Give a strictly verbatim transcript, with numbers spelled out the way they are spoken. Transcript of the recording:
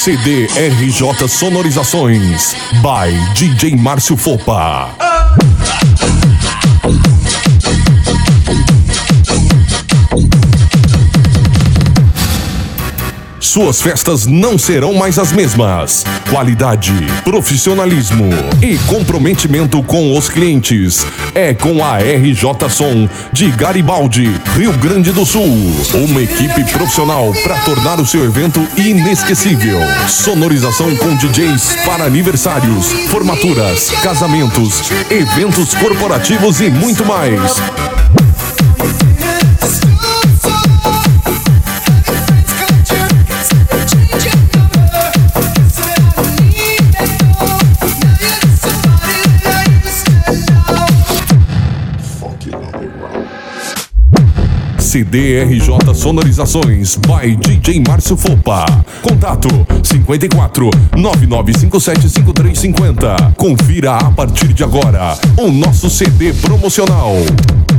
C D R J Sonorizações by D J Márcio Fopa. Suas festas não serão mais as mesmas. Qualidade, profissionalismo e comprometimento com os clientes é com a R J Som de Garibaldi, Rio Grande do Sul. Uma equipe profissional para tornar o seu evento inesquecível. Sonorização com D Js para aniversários, formaturas, casamentos, eventos corporativos e muito mais. C D R J Sonorizações by D J Márcio Fopa. Contato cinquenta e quatro, nove nove cinco sete, cinco três cinco zero. Confira a partir de agora o nosso C D promocional.